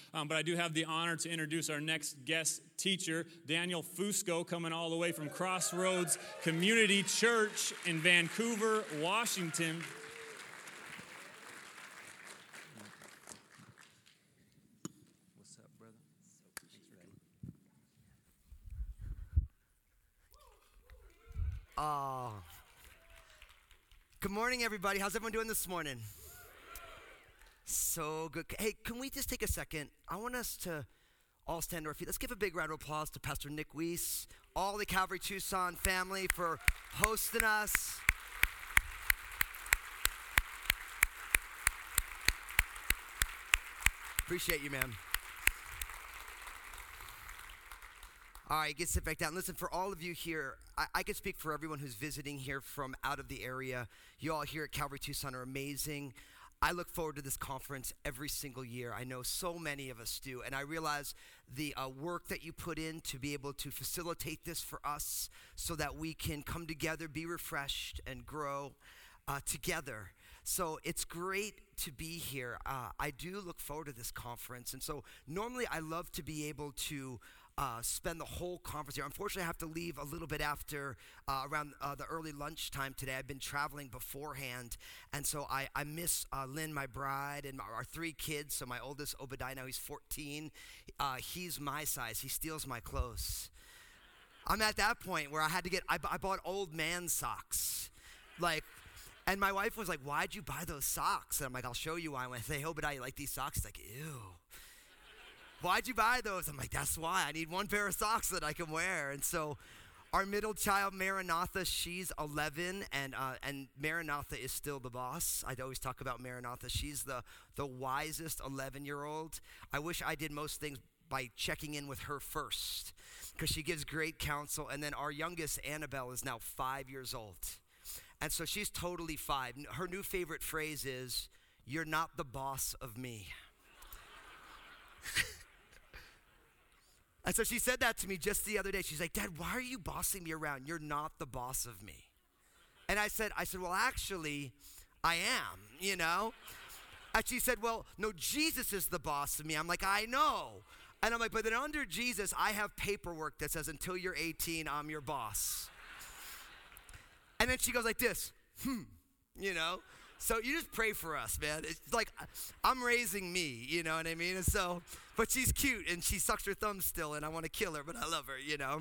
But I do have the honor to introduce our next guest teacher, Daniel Fusco, coming all the way from Crossroads Community Church in Vancouver, Washington. What's up, brother? Good morning, everybody. How's everyone doing this morning? So good. Hey, can we just take a second? I want us to all stand to our feet. Let's give a big round of applause to Pastor Nick Weiss, all the Calvary Tucson family for hosting us. Appreciate you, man. All right, get sit back down. Listen, for all of you here, I can speak for everyone who's visiting here from out of the area. You all here at Calvary Tucson are amazing. I look forward to this conference every single year. I know so many of us do, and I realize the work that you put in to be able to facilitate this for us so that we can come together, be refreshed, and grow together. So it's great to be here. I do look forward to this conference, and so normally I love to be able to spend the whole conference here. Unfortunately, I have to leave a little bit after around the early lunchtime today. I've been traveling beforehand, and so I miss Lynn, my bride, and our 3 kids. So my oldest, Obadiah, now he's 14. He's my size. He steals my clothes. I'm at that point where I had to I bought old man socks. And my wife was like, "Why'd you buy those socks?" And I'm like, "I'll show you why." When I say, "Obadiah, you like these socks?" He's like, "Ew. Why'd you buy those?" I'm like, "That's why. I need one pair of socks that I can wear." And so our middle child, Maranatha, she's 11, and Maranatha is still the boss. I always talk about Maranatha. She's the wisest 11-year-old. I wish I did most things by checking in with her first, because she gives great counsel. And then our youngest, Annabelle, is now 5 years old. And so she's totally 5. Her new favorite phrase is, "You're not the boss of me." And so she said that to me just the other day. She's like, "Dad, why are you bossing me around? You're not the boss of me." And I said, "Well, actually, I am, you know?" And she said, "Well, no, Jesus is the boss of me." I'm like, "I know." And I'm like, "But then under Jesus, I have paperwork that says until you're 18, I'm your boss." And then she goes like this, you know? So you just pray for us, man. It's like I'm raising me, you know what I mean? And so, but she's cute and she sucks her thumb still and I want to kill her, but I love her, you know?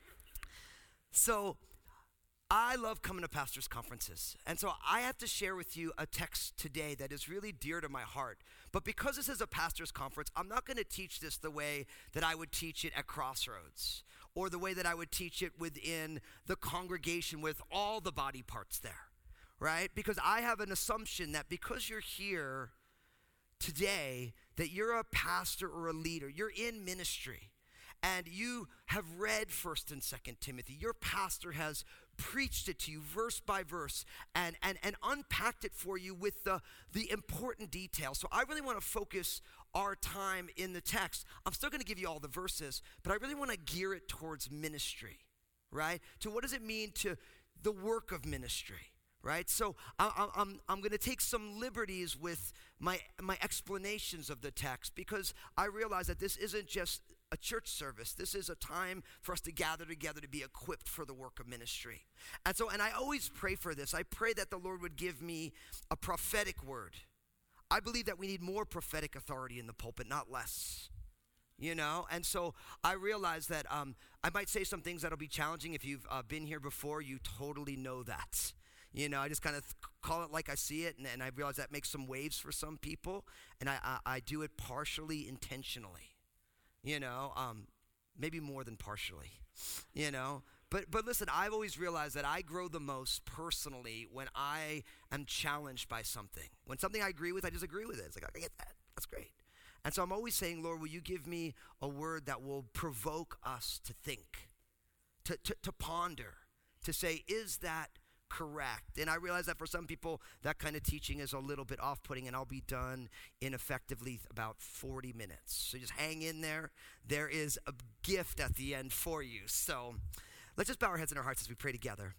So I love coming to pastors' conferences. And so I have to share with you a text today that is really dear to my heart. But because this is a pastors' conference, I'm not going to teach this the way that I would teach it at Crossroads or the way that I would teach it within the congregation with all the body parts there, right? Because I have an assumption that because you're here today, that you're a pastor or a leader, you're in ministry, and you have read 1st and 2nd Timothy. Your pastor has preached it to you verse by verse and unpacked it for you with the important details. So I really want to focus our time in the text. I'm still going to give you all the verses, but I really want to gear it towards ministry, right? To what does it mean to the work of ministry? Right? So I'm going to take some liberties with my explanations of the text, because I realize that this isn't just a church service. This is a time for us to gather together to be equipped for the work of ministry. And I always pray for this. I pray that the Lord would give me a prophetic word. I believe that we need more prophetic authority in the pulpit, not less. You know, and so I realize that I might say some things that'll be challenging. If you've been here before, you totally know that. You know, I just kind of call it like I see it, and I realize that makes some waves for some people, and I do it partially intentionally, you know, maybe more than partially, you know. But listen, I've always realized that I grow the most personally when I am challenged by something. When something I agree with, I just agree with it. It's like, I get that. That's great. And so I'm always saying, "Lord, will you give me a word that will provoke us to think, to ponder, to say, is that correct?" And I realize that for some people, that kind of teaching is a little bit off-putting, and I'll be done in effectively about 40 minutes. So just hang in there. There is a gift at the end for you. So let's just bow our heads and our hearts as we pray together.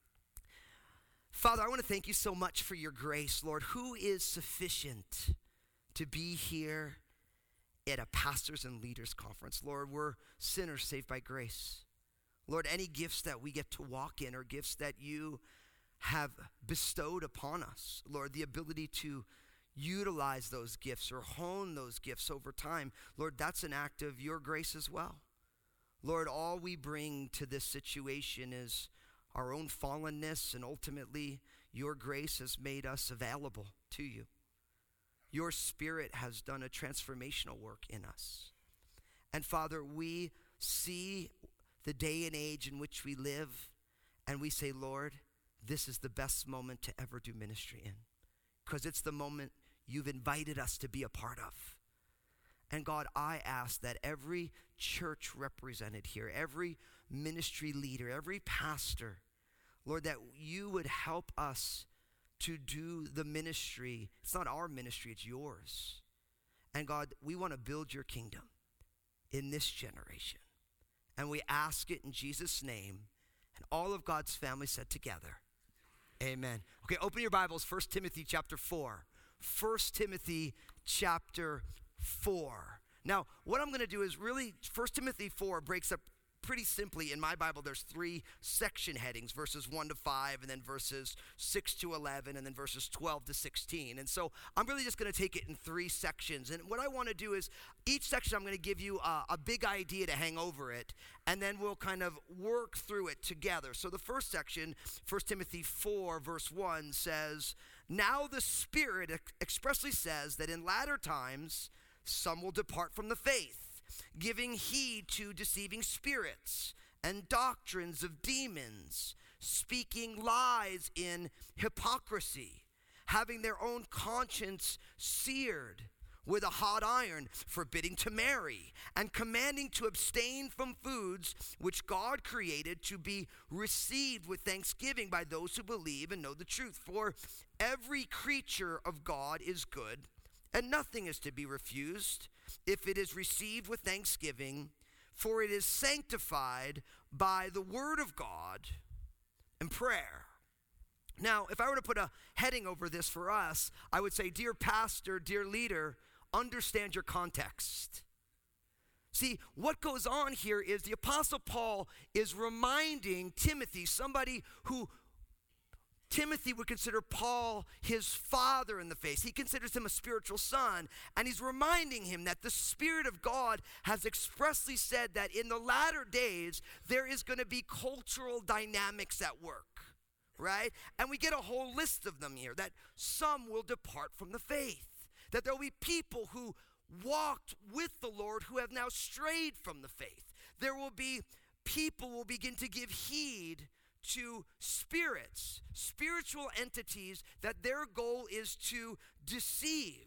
Father, I want to thank you so much for your grace, Lord. Who is sufficient to be here at a pastors and leaders conference. Lord, we're sinners saved by grace. Lord, any gifts that we get to walk in are gifts that you have bestowed upon us. Lord, the ability to utilize those gifts or hone those gifts over time, Lord, that's an act of your grace as well. Lord, all we bring to this situation is our own fallenness, and ultimately your grace has made us available to you. Your Spirit has done a transformational work in us. And Father, we see the day and age in which we live, and we say, Lord, this is the best moment to ever do ministry in, because it's the moment you've invited us to be a part of. And God, I ask that every church represented here, every ministry leader, every pastor, Lord, that you would help us to do the ministry. It's not our ministry, it's yours. And God, we want to build your kingdom in this generation. And we ask it in Jesus' name. And all of God's family said together, amen. Okay, open your Bibles, 1 Timothy chapter 4. 1 Timothy chapter 4. Now, what I'm going to do is really, 1 Timothy 4 breaks up pretty simply. In my Bible, there's 3 section headings, verses 1 to 5, and then verses 6 to 11, and then verses 12 to 16. And so I'm really just going to take it in 3 sections. And what I want to do is, each section I'm going to give you a big idea to hang over it, and then we'll kind of work through it together. So the first section, 1 Timothy 4, verse 1 says, "Now the Spirit expressly says that in latter times some will depart from the faith, giving heed to deceiving spirits and doctrines of demons, speaking lies in hypocrisy, having their own conscience seared with a hot iron, forbidding to marry, and commanding to abstain from foods which God created to be received with thanksgiving by those who believe and know the truth. For every creature of God is good, and nothing is to be refused if it is received with thanksgiving, for it is sanctified by the word of God and prayer." Now, if I were to put a heading over this for us, I would say, dear pastor, dear leader, understand your context. See, what goes on here is the Apostle Paul is reminding Timothy, somebody who Timothy would consider Paul his father in the faith. He considers him a spiritual son, and he's reminding him that the Spirit of God has expressly said that in the latter days, there is going to be cultural dynamics at work, right? And we get a whole list of them here, that some will depart from the faith, that there will be people who walked with the Lord who have now strayed from the faith. There will be people who will begin to give heed to spirits, spiritual entities, that their goal is to deceive,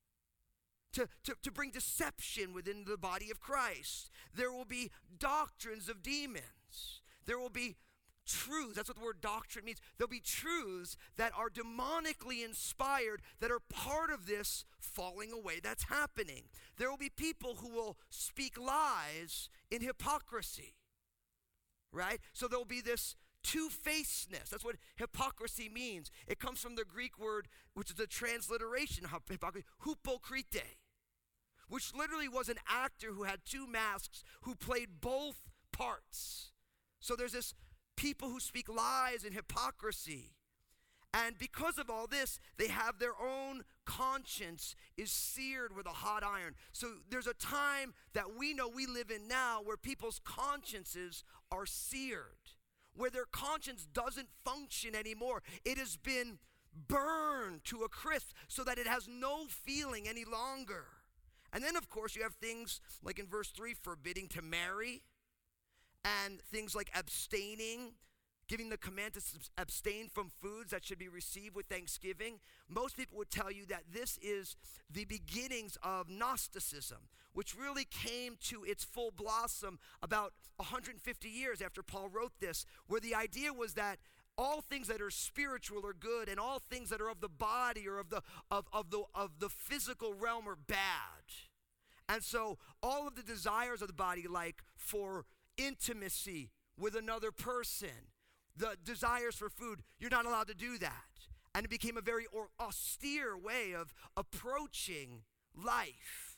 to bring deception within the body of Christ. There will be doctrines of demons. There will be truths. That's what the word doctrine means. There'll be truths that are demonically inspired, that are part of this falling away that's happening. There will be people who will speak lies in hypocrisy, right? So there'll be this two-facedness. That's what hypocrisy means. It comes from the Greek word, which is a transliteration of hypocrisy, hupokrite, which literally was an actor who had 2 masks, who played both parts. So there's this people who speak lies and hypocrisy. And because of all this, they have their own conscience is seared with a hot iron. So there's a time that we know we live in now where people's consciences are seared, where their conscience doesn't function anymore. It has been burned to a crisp so that it has no feeling any longer. And then, of course, you have things like in verse 3, forbidding to marry, and things like abstaining, giving the command to abstain from foods that should be received with thanksgiving. Most people would tell you that this is the beginnings of Gnosticism, which really came to its full blossom about 150 years after Paul wrote this, where the idea was that all things that are spiritual are good, and all things that are of the body or of the physical realm are bad. And so all of the desires of the body, like for intimacy with another person, the desires for food, you're not allowed to do that. And it became a very austere way of approaching life,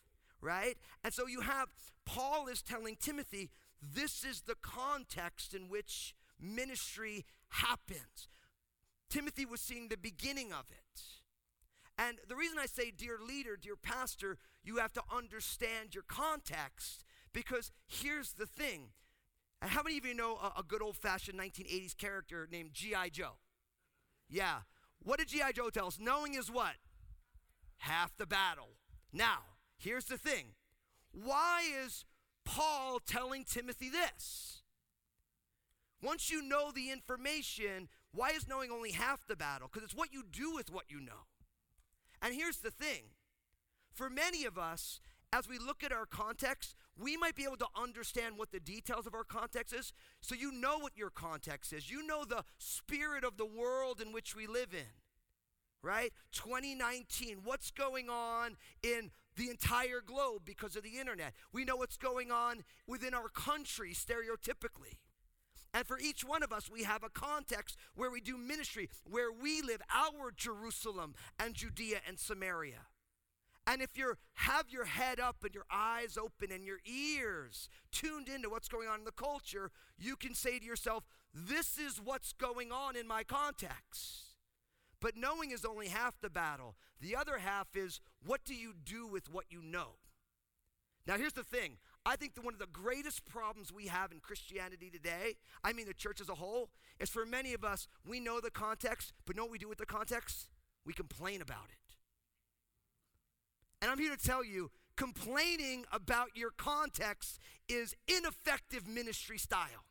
right? And so you have, Paul is telling Timothy, this is the context in which ministry happens. Timothy was seeing the beginning of it. And the reason I say, dear leader, dear pastor, you have to understand your context, because here's the thing. And how many of you know a good old-fashioned 1980s character named G.I. Joe? Yeah. What did G.I. Joe tell us? Knowing is what? Half the battle. Now, here's the thing. Why is Paul telling Timothy this? Once you know the information, why is knowing only half the battle? Because it's what you do with what you know. And here's the thing. For many of us, as we look at our context, we might be able to understand what the details of our context is. So you know what your context is. You know the spirit of the world in which we live in, right? 2019, what's going on in the entire globe because of the internet? We know what's going on within our country stereotypically. And for each one of us, we have a context where we do ministry, where we live, our Jerusalem and Judea and Samaria. And if you have your head up and your eyes open and your ears tuned into what's going on in the culture, you can say to yourself, this is what's going on in my context. But knowing is only half the battle. The other half is, what do you do with what you know? Now here's the thing. I think that one of the greatest problems we have in Christianity today, I mean the church as a whole, is for many of us, we know the context, but know what we do with the context? We complain about it. And I'm here to tell you, complaining about your context is ineffective ministry style.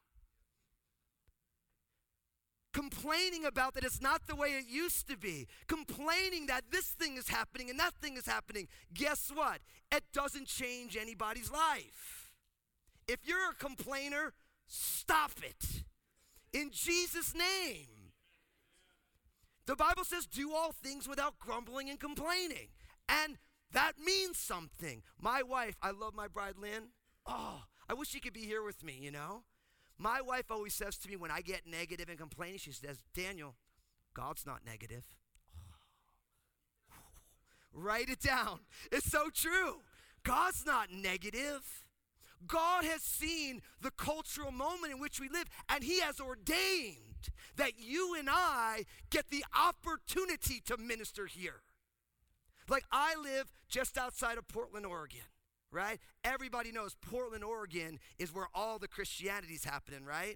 Complaining about that it's not the way it used to be. Complaining that this thing is happening and that thing is happening. Guess what? It doesn't change anybody's life. If you're a complainer, stop it. In Jesus' name. The Bible says, do all things without grumbling and complaining. And that means something. My wife, I love my bride, Lynn. Oh, I wish she could be here with me, you know. My wife always says to me when I get negative and complaining, she says, Daniel, God's not negative. Write it down. It's so true. God's not negative. God has seen the cultural moment in which we live, and he has ordained that you and I get the opportunity to minister here. Like, I live just outside of Portland, Oregon, right? Everybody knows Portland, Oregon is where all the Christianity's happening, right?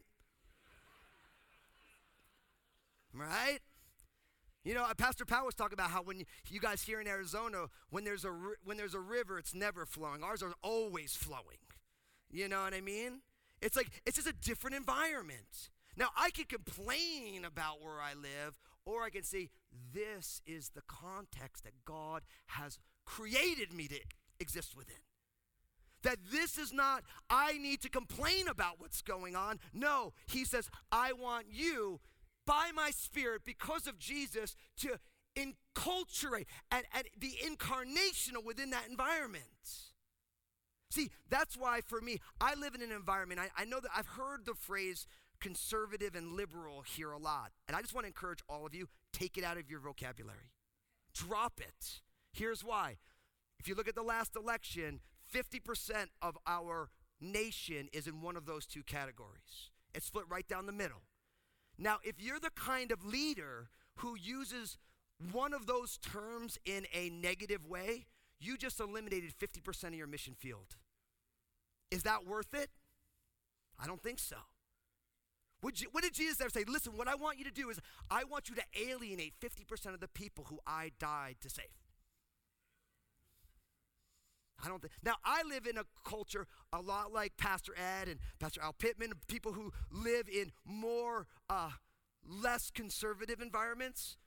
Right? You know, Pastor Powell was talking about how when you guys here in Arizona, when there's a river, it's never flowing. Ours are always flowing. You know what I mean? It's like, it's just a different environment. Now, I can complain about where I live, or I can say, this is the context that God has created me to exist within. That this is not, I need to complain about what's going on. No, he says, I want you, by my Spirit, because of Jesus, to enculturate and be incarnational within that environment. See, that's why for me, I live in an environment, I know that I've heard the phrase conservative and liberal here a lot. And I just want to encourage all of you, take it out of your vocabulary. Drop it. Here's why. If you look at the last election, 50% of our nation is in one of those two categories. It's split right down the middle. Now, if you're the kind of leader who uses one of those terms in a negative way, you just eliminated 50% of your mission field. Is that worth it? I don't think so. What did Jesus ever say? Listen, what I want you to do is I want you to alienate 50% of the people who I died to save. I don't think. Now, I live in a culture a lot like Pastor Ed and Pastor Al Pittman, people who live in more, less conservative environments.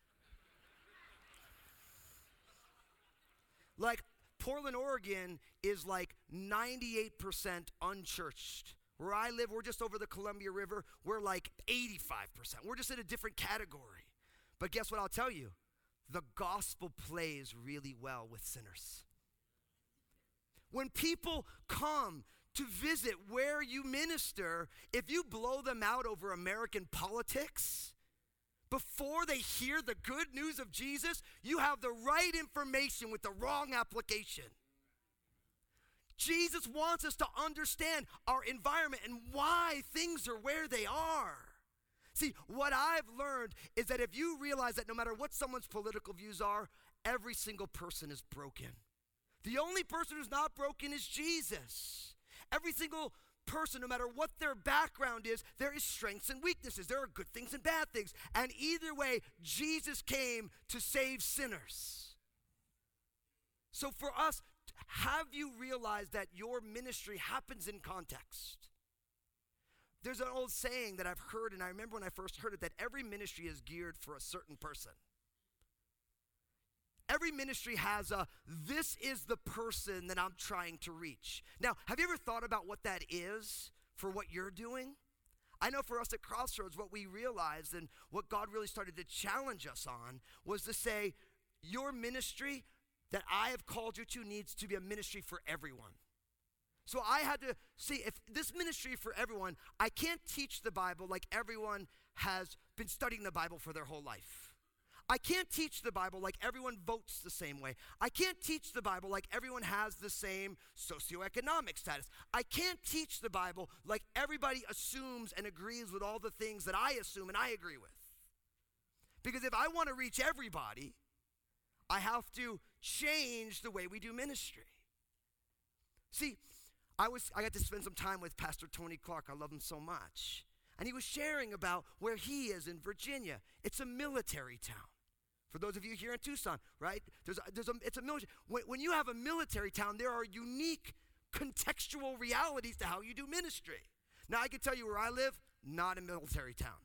Like, Portland, Oregon is like 98% unchurched. Where I live, we're just over the Columbia River. We're like 85%. We're just in a different category. But guess what I'll tell you? The gospel plays really well with sinners. When people come to visit where you minister, if you blow them out over American politics, before they hear the good news of Jesus, you have the right information with the wrong application. Jesus wants us to understand our environment and why things are where they are. See, what I've learned is that if you realize that no matter what someone's political views are, every single person is broken. The only person who's not broken is Jesus. Every single person, no matter what their background is, there is strengths and weaknesses. There are good things and bad things. And either way, Jesus came to save sinners. So for us, have you realized that your ministry happens in context? There's an old saying that I've heard, and I remember when I first heard it, that every ministry is geared for a certain person. Every ministry has this is the person that I'm trying to reach. Now, have you ever thought about what that is for what you're doing? I know for us at Crossroads, what we realized and what God really started to challenge us on was to say, your ministry that I have called you to needs to be a ministry for everyone. So I had to see if this ministry for everyone, I can't teach the Bible like everyone has been studying the Bible for their whole life. I can't teach the Bible like everyone votes the same way. I can't teach the Bible like everyone has the same socioeconomic status. I can't teach the Bible like everybody assumes and agrees with all the things that I assume and I agree with. Because if I want to reach everybody, I have to change the way we do ministry. See, I got to spend some time with Pastor Tony Clark. I love him so much. And he was sharing about where he is in Virginia. It's a military town. For those of you here in Tucson, right? It's a military. When you have a military town, there are unique contextual realities to how you do ministry. Now, I can tell you where I live, not a military town.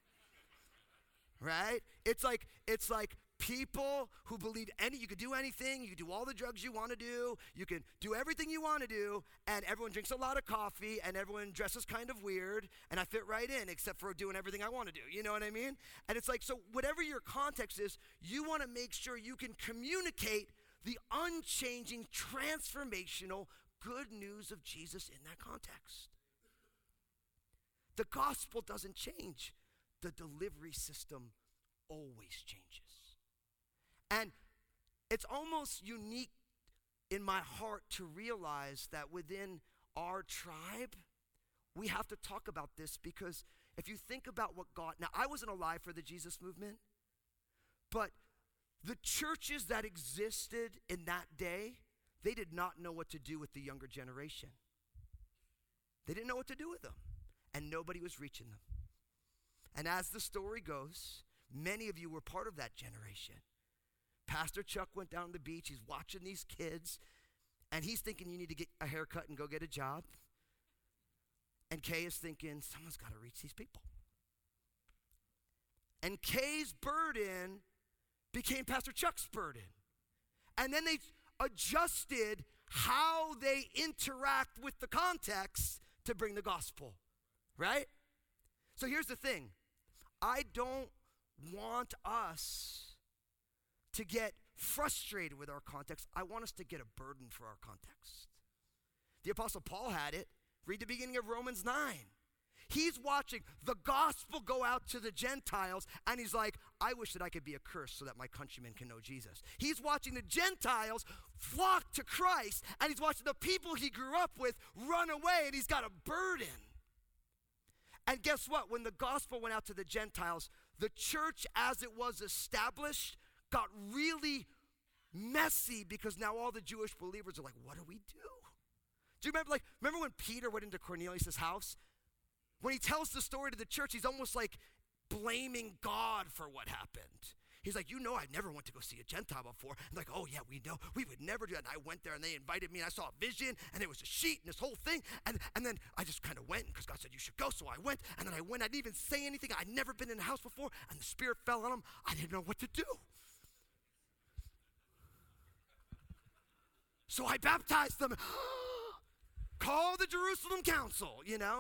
Right? It's like people who believe you could do anything, you can do all the drugs you want to do, you can do everything you want to do, and everyone drinks a lot of coffee, and everyone dresses kind of weird, and I fit right in except for doing everything I want to do, you know what I mean? And it's like, so whatever your context is, you want to make sure you can communicate the unchanging, transformational good news of Jesus in that context. The gospel doesn't change. The delivery system always changes. And it's almost unique in my heart to realize that within our tribe, we have to talk about this because if you think about what God, now I wasn't alive for the Jesus movement, but the churches that existed in that day, they did not know what to do with the younger generation. They didn't know what to do with them, and nobody was reaching them. And as the story goes, many of you were part of that generation. Pastor Chuck went down to the beach. He's watching these kids, and he's thinking you need to get a haircut and go get a job. And Kay is thinking, someone's got to reach these people. And Kay's burden became Pastor Chuck's burden. And then they adjusted how they interact with the context to bring the gospel, right? So here's the thing. I don't want us to get frustrated with our context. I want us to get a burden for our context. The Apostle Paul had it. Read the beginning of Romans 9. He's watching the gospel go out to the Gentiles, and he's like, I wish that I could be a curse so that my countrymen can know Jesus. He's watching the Gentiles flock to Christ, and he's watching the people he grew up with run away, and he's got a burden. And guess what? When the gospel went out to the Gentiles, the church as it was established got really messy because now all the Jewish believers are like, what do we do? Do you remember when Peter went into Cornelius' house? When he tells the story to the church, he's almost like blaming God for what happened. He's like, I never went to go see a Gentile before. And like, oh yeah, we know. We would never do that. And I went there and they invited me and I saw a vision and it was a sheet and this whole thing. And then I just kind of went because God said you should go. So I went and then I went. I didn't even say anything. I'd never been in a house before and the Spirit fell on him. I didn't know what to do. So I baptized them. Call the Jerusalem Council,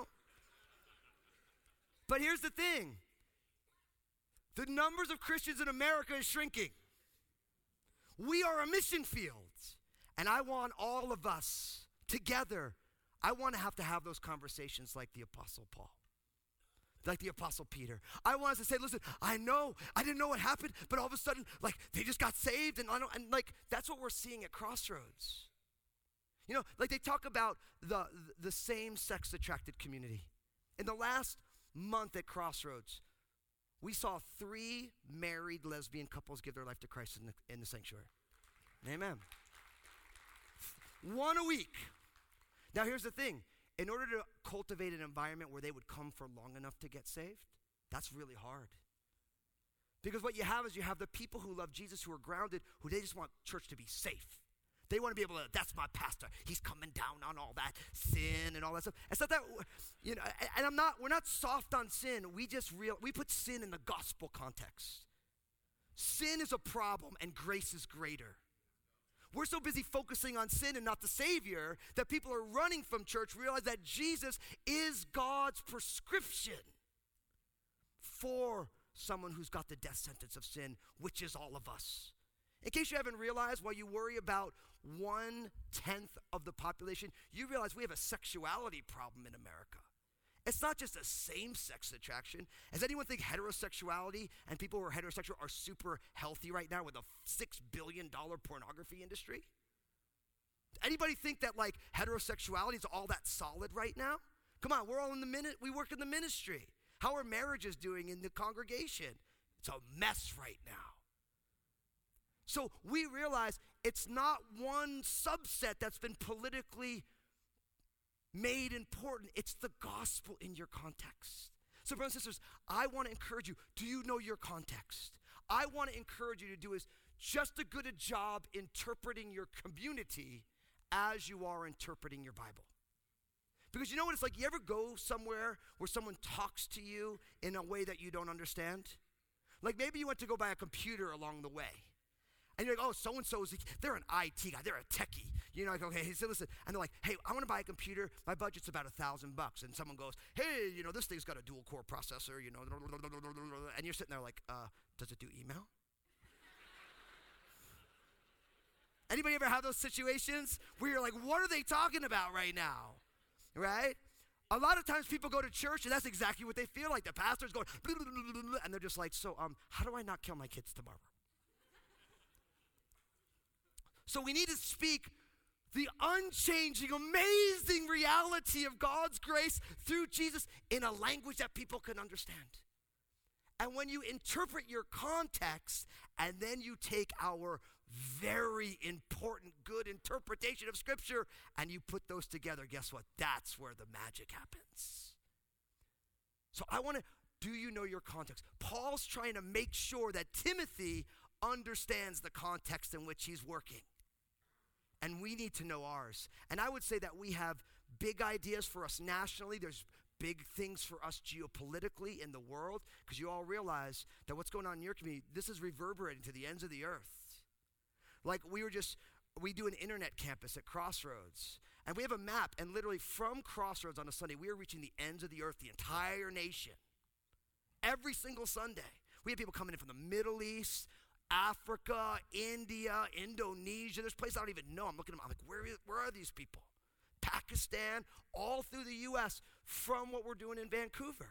But here's the thing. The numbers of Christians in America is shrinking. We are a mission field. And I want all of us together, I want to have those conversations like the Apostle Paul. Like the Apostle Peter. I want us to say, listen, I didn't know what happened, but all of a sudden, they just got saved, and that's what we're seeing at Crossroads. You know, like they talk about the same-sex attracted community. In the last month at Crossroads, we saw 3 married lesbian couples give their life to Christ in the sanctuary. Amen. 1 a week. Now here's the thing. In order to cultivate an environment where they would come for long enough to get saved, that's really hard. Because what you have is you have the people who love Jesus, who are grounded, who they just want church to be safe. They want to be able to, that's my pastor. He's coming down on all that sin and all that stuff. It's not that, you know, and we're not soft on sin. We put sin in the gospel context. Sin is a problem and grace is greater. We're so busy focusing on sin and not the Savior that people are running from church, realize that Jesus is God's prescription for someone who's got the death sentence of sin, which is all of us. In case you haven't realized, while you worry about 1/10 of the population, you realize we have a sexuality problem in America. It's not just a same-sex attraction. Does anyone think heterosexuality and people who are heterosexual are super healthy right now with a $6 billion pornography industry? Anybody think that like heterosexuality is all that solid right now? Come on, we're all we work in the ministry. How are marriages doing in the congregation? It's a mess right now. So we realize it's not one subset that's been politically made important. It's the gospel in your context. So brothers and sisters, I want to encourage you. Do you know your context? I want to encourage you to do is just as good a job interpreting your community as you are interpreting your Bible. Because you know what it's like? You ever go somewhere where someone talks to you in a way that you don't understand? Like maybe you went to go buy a computer along the way. And you're like, oh, so-and-so's, they're an IT guy, they're a techie. You're like, okay, so listen. And they're like, hey, I want to buy a computer. My budget's about $1,000. And someone goes, hey, you know, this thing's got a dual core processor, you know. And you're sitting there like, does it do email? Anybody ever have those situations where you're like, what are they talking about right now? Right? A lot of times people go to church and that's exactly what they feel like. The pastor's going, and they're just like, so how do I not kill my kids tomorrow? So we need to speak the unchanging, amazing reality of God's grace through Jesus in a language that people can understand. And when you interpret your context and then you take our very important, good interpretation of Scripture and you put those together, guess what? That's where the magic happens. So do you know your context? Paul's trying to make sure that Timothy understands the context in which he's working. And we need to know ours. And I would say that we have big ideas for us nationally. There's big things for us geopolitically in the world, because you all realize that what's going on in your community, this is reverberating to the ends of the earth. Like we do an internet campus at Crossroads, and we have a map, and literally from Crossroads on a Sunday, we are reaching the ends of the earth, the entire nation. Every single Sunday. We have people coming in from the Middle East, Africa, India, Indonesia. There's places I don't even know. I'm looking at them. I'm like, where are these people? Pakistan, all through the U.S. from what we're doing in Vancouver.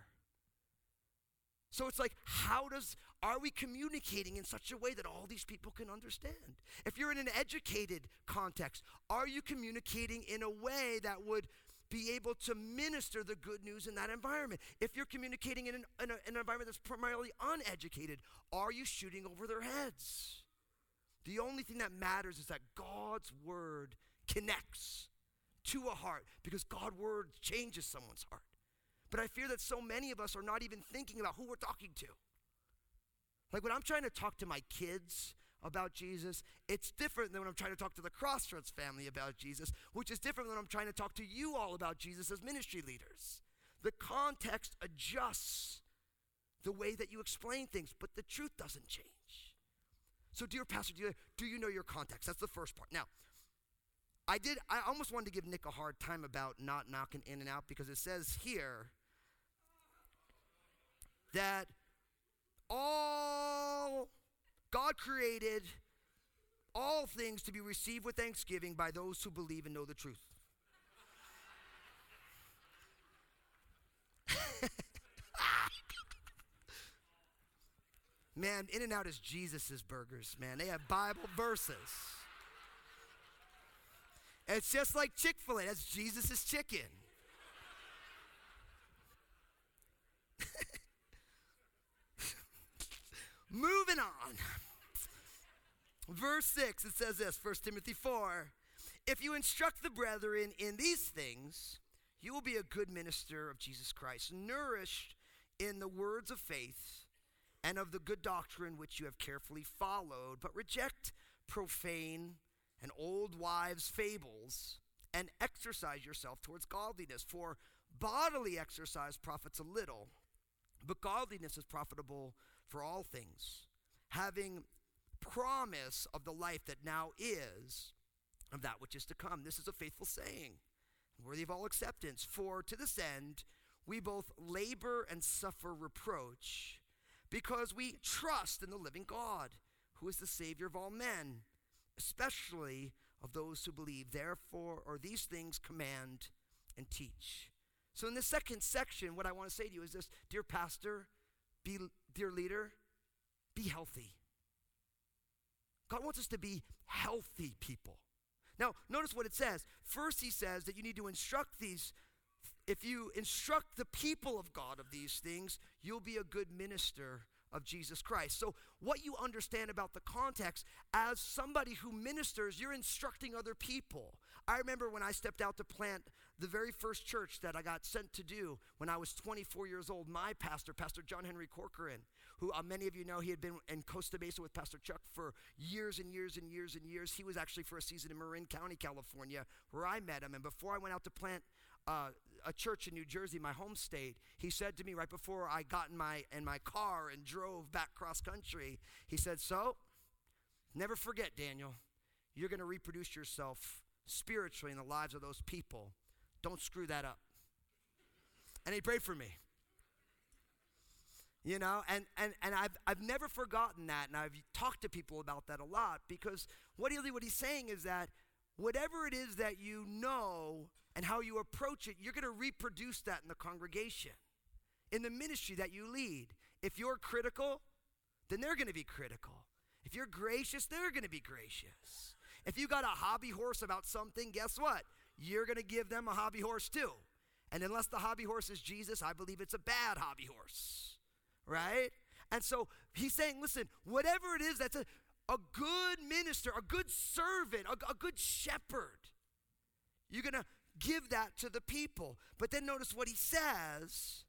So it's like, are we communicating in such a way that all these people can understand? If you're in an educated context, are you communicating in a way that would be able to minister the good news in that environment? If you're communicating in an environment that's primarily uneducated, are you shooting over their heads? The only thing that matters is that God's word connects to a heart, because God's word changes someone's heart. But I fear that so many of us are not even thinking about who we're talking to. Like when I'm trying to talk to my kids about Jesus, it's different than when I'm trying to talk to the Crossroads family about Jesus, which is different than when I'm trying to talk to you all about Jesus as ministry leaders. The context adjusts the way that you explain things, but the truth doesn't change. So dear pastor, do you know your context? That's the first part. Now, I almost wanted to give Nick a hard time about not knocking in and out, because it says here that God created all things to be received with thanksgiving by those who believe and know the truth. Man, In-N-Out is Jesus' burgers, man. They have Bible verses. It's just like Chick-fil-A. That's Jesus' chicken. Moving on. Verse 6, it says this, 1 Timothy 4. If you instruct the brethren in these things, you will be a good minister of Jesus Christ, nourished in the words of faith and of the good doctrine which you have carefully followed, but reject profane and old wives' fables, and exercise yourself towards godliness. For bodily exercise profits a little, but godliness is profitable for all things, having promise of the life that now is, of that which is to come. This is a faithful saying, worthy of all acceptance. For to this end we both labor and suffer reproach, because we trust in the living God, who is the Savior of all men, especially of those who believe. Therefore, or these things command and teach. So in the second section, what I want to say to you is this: dear pastor, dear leader, be healthy. God wants us to be healthy people. Now, notice what it says. First, he says that you need to instruct these. If you instruct the people of God of these things, you'll be a good minister of Jesus Christ. So what you understand about the context, as somebody who ministers, you're instructing other people. I remember when I stepped out to plant the very first church that I got sent to do when I was 24 years old, my pastor, Pastor John Henry Corcoran, who many of you know, he had been in Costa Mesa with Pastor Chuck for years and years and years and years. He was actually for a season in Marin County, California, where I met him. And before I went out to plant a church in New Jersey, my home state, he said to me right before I got in my car and drove back cross country, he said, so, never forget, Daniel, you're going to reproduce yourself spiritually in the lives of those people. Don't screw that up. And he prayed for me. You know, and I've never forgotten that, and I've talked to people about that a lot, because what he's saying is that whatever it is that you know and how you approach it, you're going to reproduce that in the congregation, in the ministry that you lead. If you're critical, then they're going to be critical. If you're gracious, they're going to be gracious. If you got a hobby horse about something, guess what? You're going to give them a hobby horse too. And unless the hobby horse is Jesus, I believe it's a bad hobby horse, right? And so he's saying, listen, whatever it is that's a good minister, a good servant, a good shepherd, you're going to give that to the people. But then notice what he says: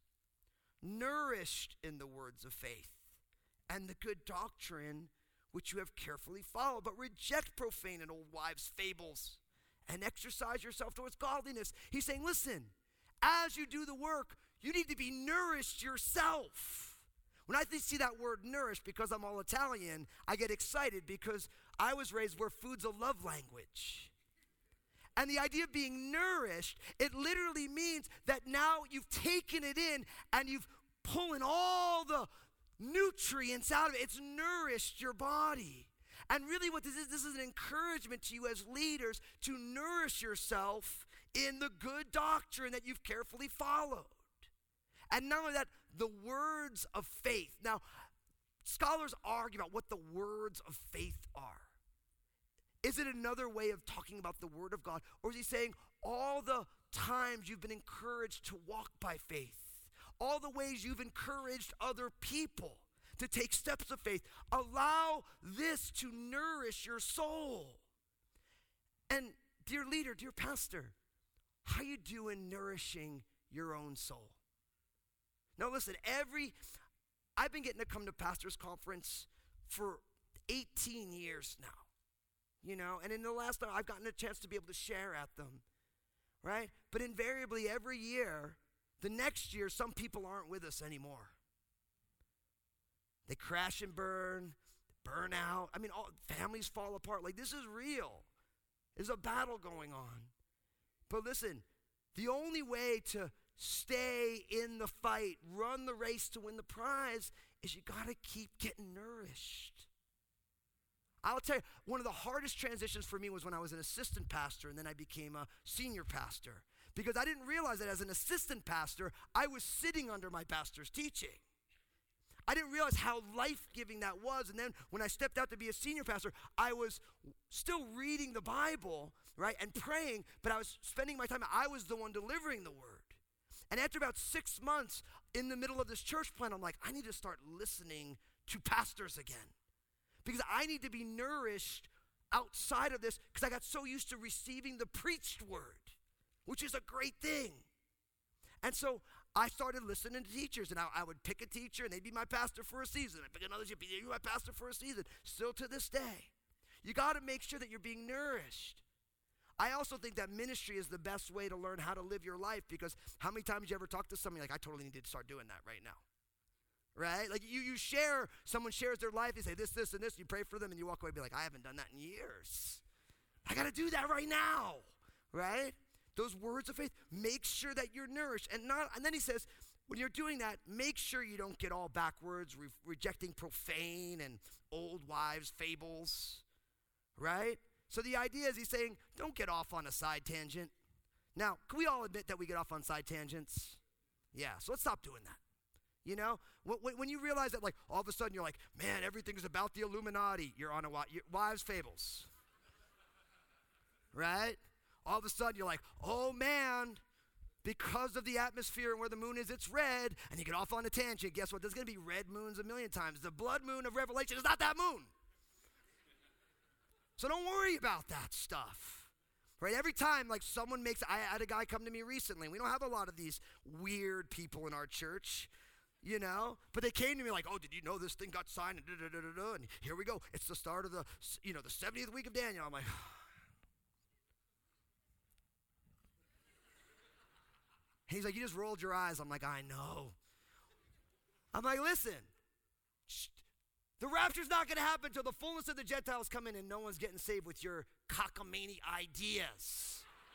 nourished in the words of faith and the good doctrine which you have carefully followed, but reject profane and old wives' fables, and exercise yourself towards godliness. He's saying, listen, as you do the work, you need to be nourished yourself. When I see that word nourished, because I'm all Italian, I get excited because I was raised where food's a love language. And the idea of being nourished, it literally means that now you've taken it in and you've pulling all the nutrients out of it. It's nourished your body. And really what this is an encouragement to you as leaders to nourish yourself in the good doctrine that you've carefully followed. And not only that, the words of faith. Now, scholars argue about what the words of faith are. Is it another way of talking about the word of God? Or is he saying all the times you've been encouraged to walk by faith, all the ways you've encouraged other people to take steps of faith, allow this to nourish your soul? And dear leader, dear pastor, how you doing nourishing your own soul? Now listen, I've been getting to come to Pastors Conference for 18 years now. You know, and in the last time I've gotten a chance to be able to share at them, right? But invariably every year, the next year, some people aren't with us anymore. They crash and burn out. I mean, all families fall apart. Like, this is real. There's a battle going on. But listen, the only way to stay in the fight, run the race to win the prize, is you got to keep getting nourished. I'll tell you, one of the hardest transitions for me was when I was an assistant pastor and then I became a senior pastor. Because I didn't realize that as an assistant pastor, I was sitting under my pastor's teaching. I didn't realize how life-giving that was. And then when I stepped out to be a senior pastor, I was still reading the Bible, right? And praying, but I was spending my time, I was the one delivering the word. And after about 6 months in the middle of this church plant, I'm like, I need to start listening to pastors again. Because I need to be nourished outside of this, because I got so used to receiving the preached word, which is a great thing. And so I started listening to teachers, and I would pick a teacher, and they'd be my pastor for a season. I'd pick another teacher, they'd be my pastor for a season. Still to this day. You got to make sure that you're being nourished. I also think that ministry is the best way to learn how to live your life, because how many times you ever talk to somebody like, I totally need to start doing that right now. Right? Like you share, someone shares their life, you say this, and this, you pray for them, and you walk away and be like, I haven't done that in years. I got to do that right now. Right? Those words of faith, make sure that you're nourished. And then he says, when you're doing that, make sure you don't get all backwards, rejecting profane and old wives' fables. Right? So the idea is he's saying, don't get off on a side tangent. Now, can we all admit that we get off on side tangents? Yeah, so let's stop doing that. You know, when you realize that, like, all of a sudden you're like, man, everything's about the Illuminati. You're on a wives' fables. Right? All of a sudden you're like, oh, man, because of the atmosphere and where the moon is, it's red. And you get off on a tangent. Guess what? There's going to be red moons a million times. The blood moon of Revelation is not that moon. So don't worry about that stuff. Right? Every time, like, someone makes, I had a guy come to me recently. We don't have a lot of these weird people in our church. You know, but they came to me like, oh, did you know this thing got signed? And here we go. It's the start of the 70th week of Daniel. I'm like, he's like, you just rolled your eyes. I'm like, I know. I'm like, listen, the rapture's not going to happen until the fullness of the Gentiles come in, and no one's getting saved with your cockamamie ideas.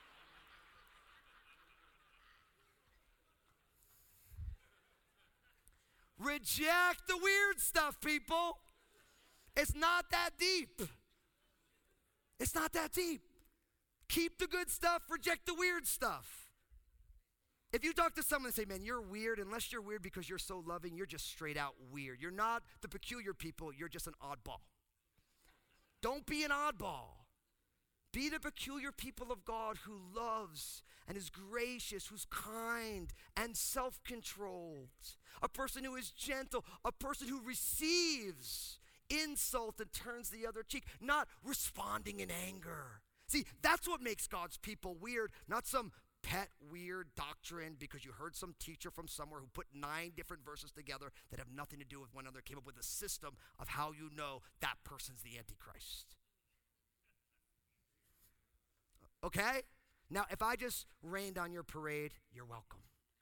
Reject the weird stuff, people. It's not that deep. It's not that deep. Keep the good stuff, reject the weird stuff. If you talk to someone and say, man, you're weird, unless you're weird because you're so loving, you're just straight out weird. You're not the peculiar people, you're just an oddball. Don't be an oddball. Be the peculiar people of God who loves and is gracious, who's kind and self-controlled. A person who is gentle, a person who receives insult and turns the other cheek, not responding in anger. See, that's what makes God's people weird, not some pet weird doctrine because you heard some teacher from somewhere who put 9 different verses together that have nothing to do with one another, came up with a system of how you know that person's the Antichrist. Okay? Now, if I just rained on your parade, you're welcome.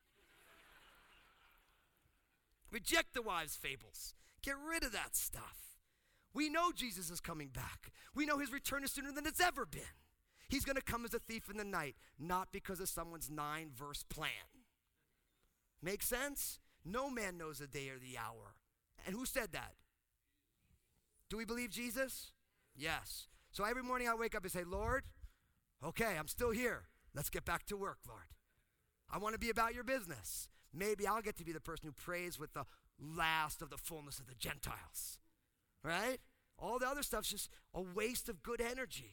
Reject the wives' fables. Get rid of that stuff. We know Jesus is coming back. We know his return is sooner than it's ever been. He's going to come as a thief in the night, not because of someone's 9-verse plan. Make sense? No man knows the day or the hour. And who said that? Do we believe Jesus? Yes. So every morning I wake up and say, Lord, okay, I'm still here. Let's get back to work, Lord. I want to be about your business. Maybe I'll get to be the person who prays with the last of the fullness of the Gentiles. Right? All the other stuff's just a waste of good energy.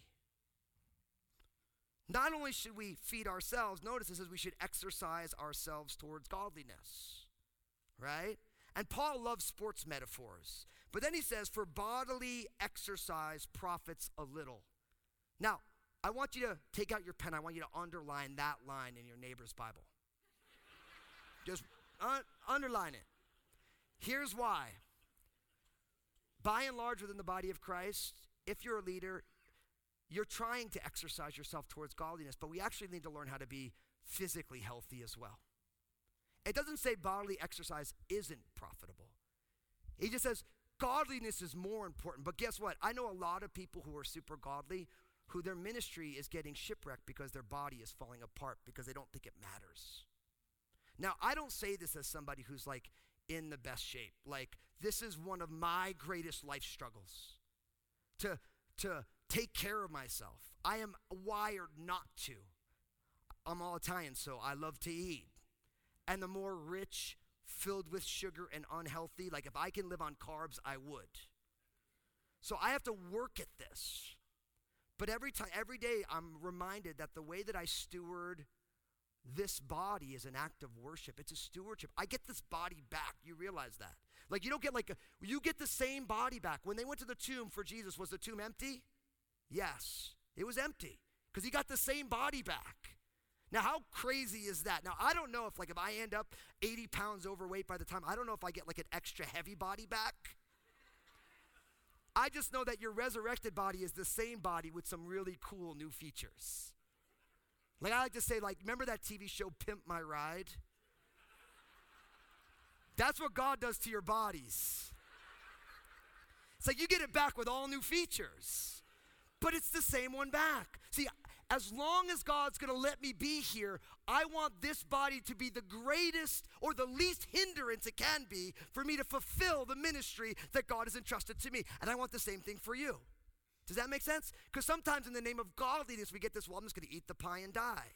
Not only should we feed ourselves, notice it says we should exercise ourselves towards godliness. Right? And Paul loves sports metaphors. But then he says, for bodily exercise profits a little. Now, I want you to take out your pen. I want you to underline that line in your neighbor's Bible. Just underline it. Here's why. By and large, within the body of Christ, if you're a leader, you're trying to exercise yourself towards godliness, but we actually need to learn how to be physically healthy as well. It doesn't say bodily exercise isn't profitable. He just says godliness is more important. But guess what? I know a lot of people who are super godly who their ministry is getting shipwrecked because their body is falling apart because they don't think it matters. Now, I don't say this as somebody who's like in the best shape. Like, this is one of my greatest life struggles, to take care of myself. I am wired not to. I'm all Italian, so I love to eat. And the more rich, filled with sugar and unhealthy, like if I can live on carbs, I would. So I have to work at this. But every day, I'm reminded that the way that I steward this body is an act of worship. It's a stewardship. I get this body back. You realize that? Like you don't get you get the same body back. When they went to the tomb for Jesus, was the tomb empty? Yes, it was empty because he got the same body back. Now, how crazy is that? Now, I don't know if I end up 80 pounds overweight by the time, I don't know if I get an extra heavy body back. I just know that your resurrected body is the same body with some really cool new features. I like to say, remember that TV show, Pimp My Ride? That's what God does to your bodies. It's like you get it back with all new features, but it's the same one back. See, as long as God's going to let me be here, I want this body to be the greatest or the least hindrance it can be for me to fulfill the ministry that God has entrusted to me. And I want the same thing for you. Does that make sense? Because sometimes in the name of godliness, we get this, well, I'm just going to eat the pie and die.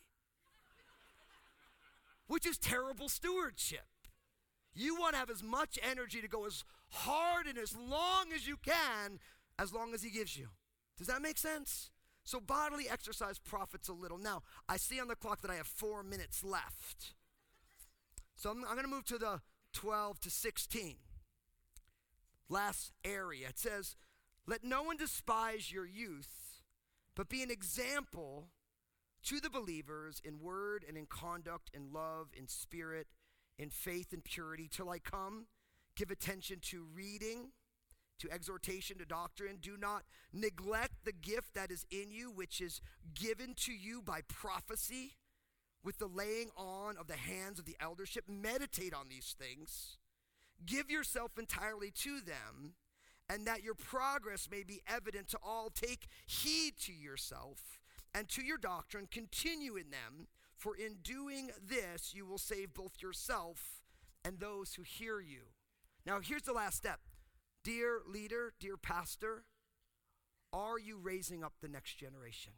Which is terrible stewardship. You want to have as much energy to go as hard and as long as you can, as long as he gives you. Does that make sense? So bodily exercise profits a little. Now, I see on the clock that I have 4 minutes left. So I'm going to move to the 12 to 16. Last area. It says, let no one despise your youth, but be an example to the believers in word and in conduct, in love, in spirit, in faith and purity. Till I come, give attention to reading, to exhortation, to doctrine. Do not neglect the gift that is in you, which is given to you by prophecy, with the laying on of the hands of the eldership. Meditate on these things. Give yourself entirely to them, and that your progress may be evident to all. Take heed to yourself and to your doctrine. Continue in them, for in doing this you will save both yourself and those who hear you. Now here's the last step. Dear leader, dear pastor, are you raising up the next generation?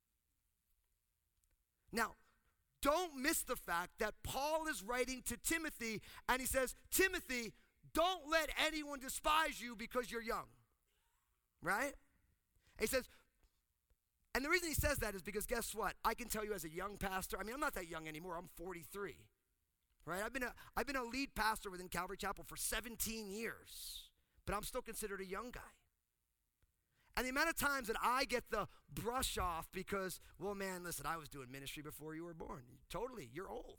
Now, don't miss the fact that Paul is writing to Timothy, and he says, Timothy, don't let anyone despise you because you're young, right? He says, and the reason he says that is because guess what? I can tell you as a young pastor, I'm not that young anymore, I'm 43, right? I've been a lead pastor within Calvary Chapel for 17 years, but I'm still considered a young guy. And the amount of times that I get the brush off because, well, man, listen, I was doing ministry before you were born. Totally, you're old.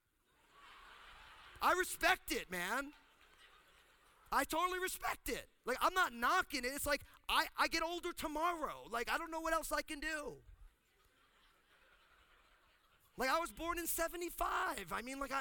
I respect it, man. I totally respect it. I'm not knocking it. It's I get older tomorrow. I don't know what else I can do. I was born in 75. I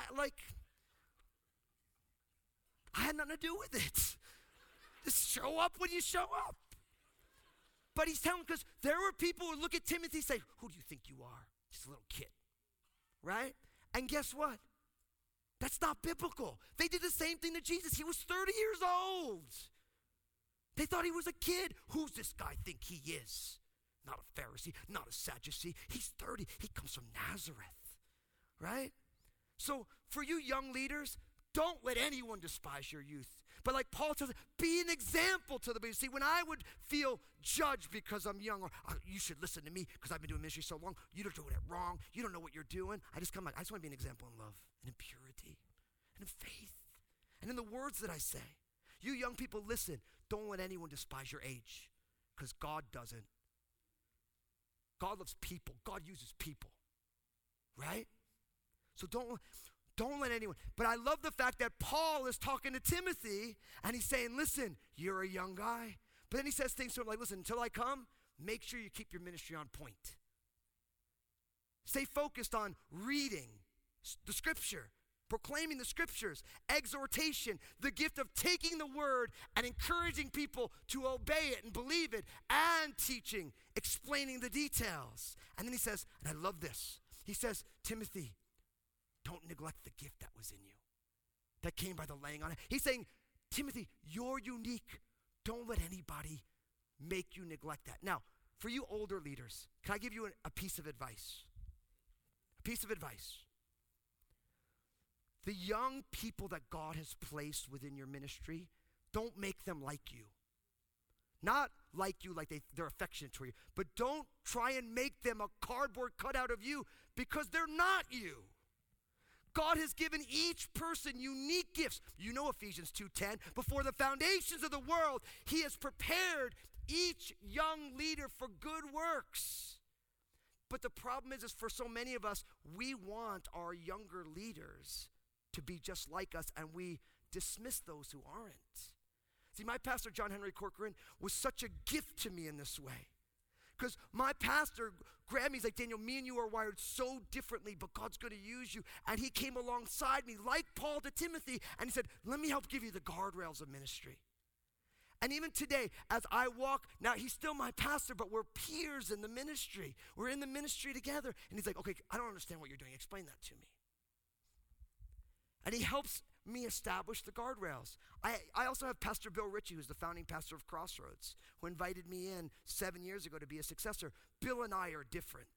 had nothing to do with it. Just show up when you show up. But he's telling, because there were people who look at Timothy and say, who do you think you are? Just a little kid, right? And guess what? That's not biblical. They did the same thing to Jesus. He was 30 years old. They thought he was a kid. Who's this guy think he is? Not a Pharisee, not a Sadducee. He's 30. He comes from Nazareth, right? So for you young leaders, don't let anyone despise your youth. But like Paul tells us, be an example to the believers. See, when I would feel judged because I'm young, or you should listen to me because I've been doing ministry so long, you're doing it wrong, you don't know what you're doing. I just want to be an example in love and in purity and in faith and in the words that I say. You young people, listen, don't let anyone despise your age because God doesn't. God loves people. God uses people, right? So don't let anyone. But I love the fact that Paul is talking to Timothy and he's saying, listen, you're a young guy. But then he says things to him like, listen, until I come, make sure you keep your ministry on point. Stay focused on reading the scripture, proclaiming the scriptures, exhortation, the gift of taking the word and encouraging people to obey it and believe it, and teaching, explaining the details. And then he says, and I love this, he says, Timothy, don't neglect the gift that was in you, that came by the laying on it. He's saying, Timothy, you're unique. Don't let anybody make you neglect that. Now, for you older leaders, can I give you a piece of advice? A piece of advice. The young people that God has placed within your ministry, don't make them like you. Not like you like they're affectionate toward you. But don't try and make them a cardboard cutout of you, because they're not you. God has given each person unique gifts. You know Ephesians 2:10. Before the foundations of the world, he has prepared each young leader for good works. But the problem is for so many of us, we want our younger leaders to be just like us, and we dismiss those who aren't. See, my pastor, John Henry Corcoran, was such a gift to me in this way. Because my pastor grabbed me, he's like, Daniel, me and you are wired so differently, but God's going to use you. And he came alongside me like Paul to Timothy, and he said, let me help give you the guardrails of ministry. And even today, as I walk, now he's still my pastor, but we're peers in the ministry. We're in the ministry together. And he's like, okay, I don't understand what you're doing. Explain that to me. And he helps me establish the guardrails. I also have Pastor Bill Ritchie, who's the founding pastor of Crossroads, who invited me in 7 years ago to be a successor. Bill and I are different.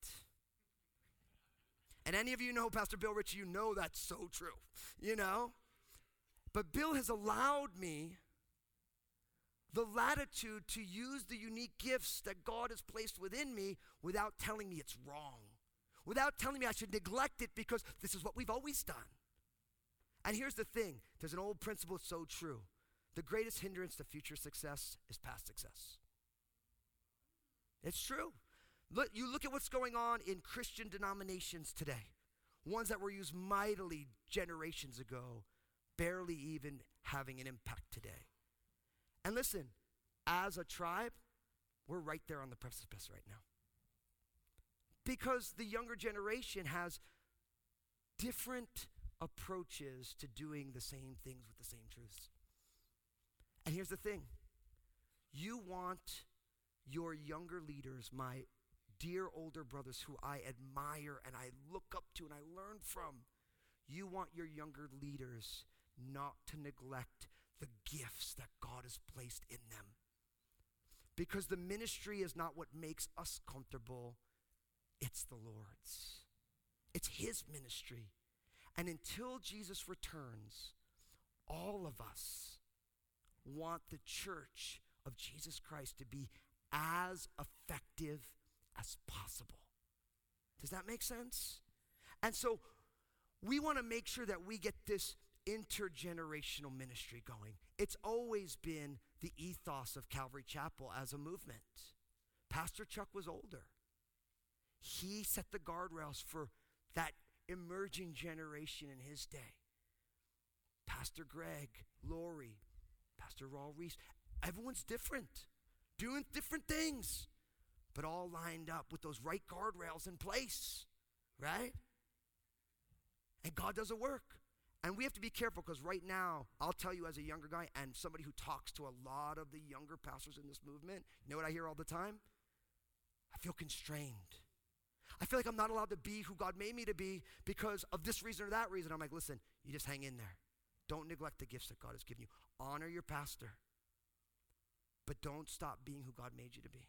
And any of you know Pastor Bill Ritchie, you know that's so true, you know? But Bill has allowed me the latitude to use the unique gifts that God has placed within me without telling me it's wrong, without telling me I should neglect it because this is what we've always done. And here's the thing, there's an old principle, it's so true. The greatest hindrance to future success is past success. It's true. You look at what's going on in Christian denominations today, ones that were used mightily generations ago, barely even having an impact today. And listen, as a tribe, we're right there on the precipice right now. Because the younger generation has different approaches to doing the same things with the same truths. And here's the thing. You want your younger leaders, my dear older brothers who I admire and I look up to and I learn from, you want your younger leaders not to neglect the gifts that God has placed in them. Because the ministry is not what makes us comfortable, it's the Lord's. It's his ministry. And until Jesus returns, all of us want the church of Jesus Christ to be as effective as possible. Does that make sense? And so we want to make sure that we get this intergenerational ministry going. It's always been the ethos of Calvary Chapel as a movement. Pastor Chuck was older. He set the guardrails for that emerging generation in his day. Pastor Greg, Lori, Pastor Raul Reese, everyone's different, doing different things, but all lined up with those right guardrails in place, right? And God does a work. And we have to be careful because right now, I'll tell you as a younger guy and somebody who talks to a lot of the younger pastors in this movement, you know what I hear all the time? I feel constrained. I feel like I'm not allowed to be who God made me to be because of this reason or that reason. I'm like, listen, you just hang in there. Don't neglect the gifts that God has given you. Honor your pastor, but don't stop being who God made you to be.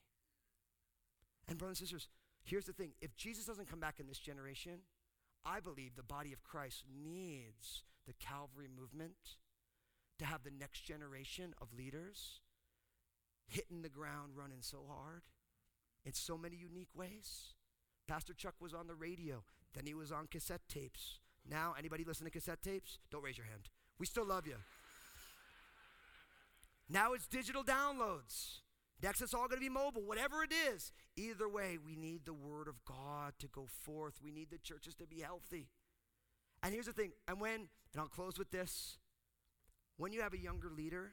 And brothers and sisters, here's the thing. If Jesus doesn't come back in this generation, I believe the body of Christ needs the Calvary movement to have the next generation of leaders hitting the ground running so hard in so many unique ways. Pastor Chuck was on the radio, then he was on cassette tapes. Now, anybody listen to cassette tapes? Don't raise your hand. We still love you. Now it's digital downloads. Next it's all going to be mobile, whatever it is. Either way, we need the word of God to go forth. We need the churches to be healthy. And here's the thing, and I'll close with this. When you have a younger leader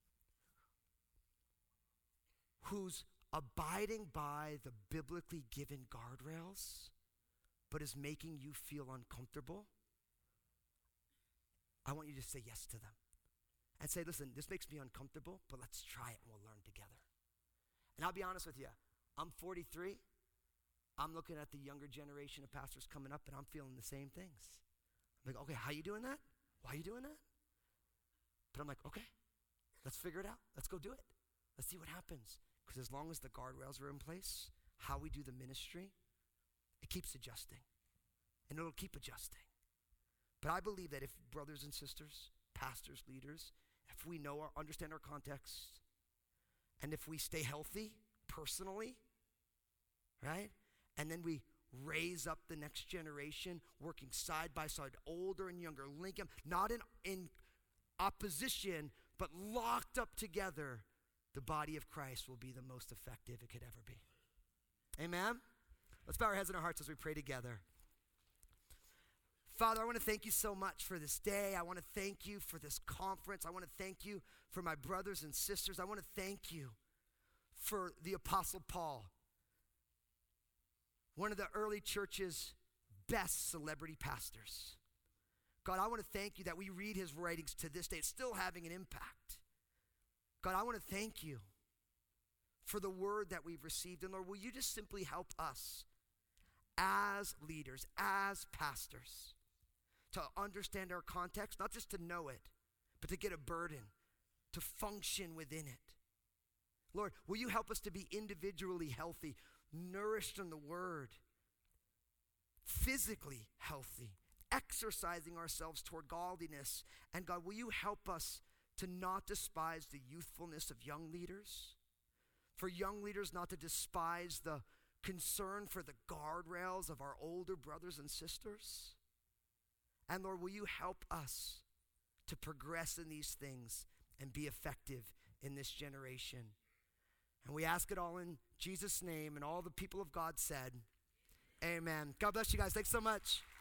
who's abiding by the biblically given guardrails, but is making you feel uncomfortable, I want you to say yes to them. And say, listen, this makes me uncomfortable, but let's try it and we'll learn together. And I'll be honest with you, I'm 43. I'm looking at the younger generation of pastors coming up and I'm feeling the same things. I'm like, okay, how you doing that? Why are you doing that? But I'm like, okay, let's figure it out. Let's go do it. Let's see what happens. Because as long as the guardrails are in place, how we do the ministry, it keeps adjusting. And it'll keep adjusting. But I believe that if brothers and sisters, pastors, leaders, if we know or understand our context, And if we stay healthy personally, right? And then we raise up the next generation, working side by side, older and younger, link them, not in opposition, but locked up together, the body of Christ will be the most effective it could ever be. Amen? Let's bow our heads and our hearts as we pray together. Father, I want to thank you so much for this day. I want to thank you for this conference. I want to thank you for my brothers and sisters. I want to thank you for the Apostle Paul, one of the early church's best celebrity pastors. God, I want to thank you that we read his writings to this day. It's still having an impact. God, I want to thank you for the word that we've received. And Lord, will you just simply help us as leaders, as pastors, to understand our context, not just to know it, but to get a burden, to function within it. Lord, will you help us to be individually healthy, nourished in the word, physically healthy, exercising ourselves toward godliness. And God, will you help us to not despise the youthfulness of young leaders, for young leaders not to despise the concern for the guardrails of our older brothers and sisters. And Lord, will you help us to progress in these things and be effective in this generation? And we ask it all in Jesus' name, and all the people of God said, amen. God bless you guys. Thanks so much.